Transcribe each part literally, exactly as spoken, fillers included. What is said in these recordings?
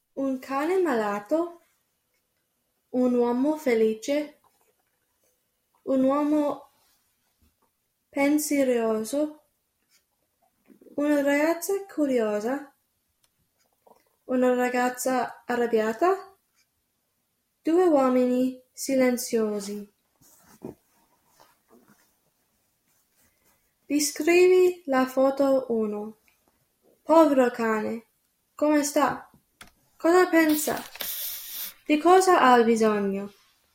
Un cane malato, un uomo felice, un uomo pensieroso, una ragazza curiosa, una ragazza arrabbiata, due uomini silenziosi. Descrivi la foto uno. Povero cane, come sta? Cosa pensa? Di cosa ha bisogno?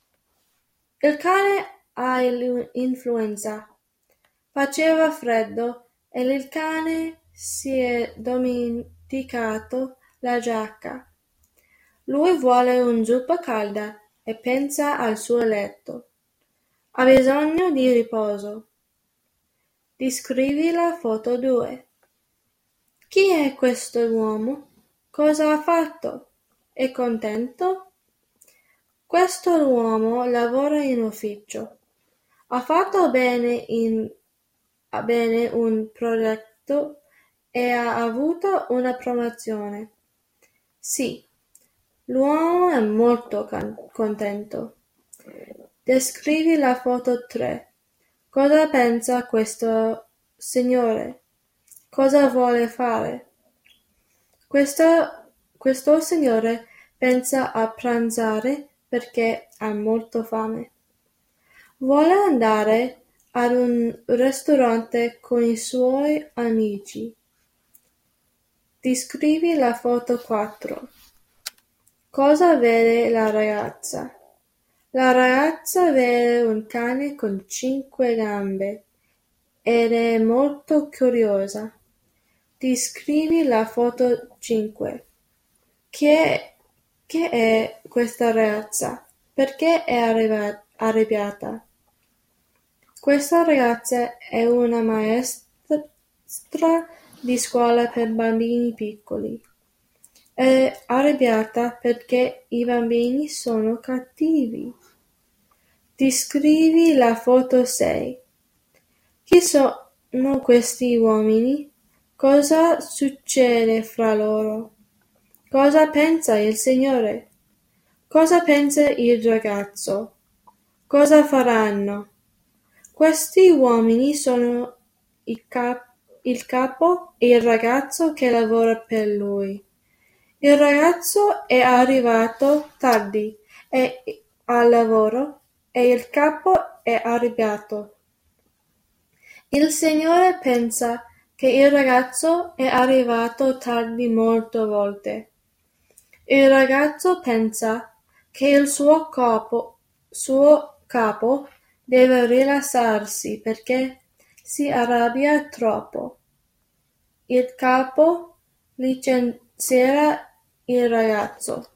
Il cane ha l'influenza. Faceva freddo e il cane si è dimenticato la giacca. Lui vuole una zuppa calda e pensa al suo letto. Ha bisogno di riposo. Descrivi la foto due. Chi è questo uomo? Cosa ha fatto? È contento? Questo uomo lavora in ufficio. Ha fatto bene, in, bene un progetto e ha avuto una promozione. Sì, l'uomo è molto can- contento. Descrivi la foto tre. Cosa pensa questo signore? Cosa vuole fare? Questo, questo signore pensa a pranzare perché ha molto fame. Vuole andare ad un ristorante con i suoi amici. Descrivi la foto quattro. Cosa vede la ragazza? La ragazza vede un cane con cinque gambe ed è molto curiosa. Descrivi la foto cinque. Chi è, chi è questa ragazza? Perché è arriva- arrabbiata? Questa ragazza è una maestra di scuola per bambini piccoli. È arrabbiata perché i bambini sono cattivi. Descrivi la foto sei. Chi sono questi uomini? Cosa succede fra loro? Cosa pensa il signore? Cosa pensa il ragazzo? Cosa faranno? Questi uomini sono il, cap- il capo e il ragazzo che lavora per lui. Il ragazzo è arrivato tardi e, al lavoro e il capo è arrabbiato. Il signore pensa che il ragazzo è arrivato tardi molte volte. Il ragazzo pensa che il suo capo, suo capo deve rilassarsi perché si arrabbia troppo. Il capo licenzierà il ragazzo.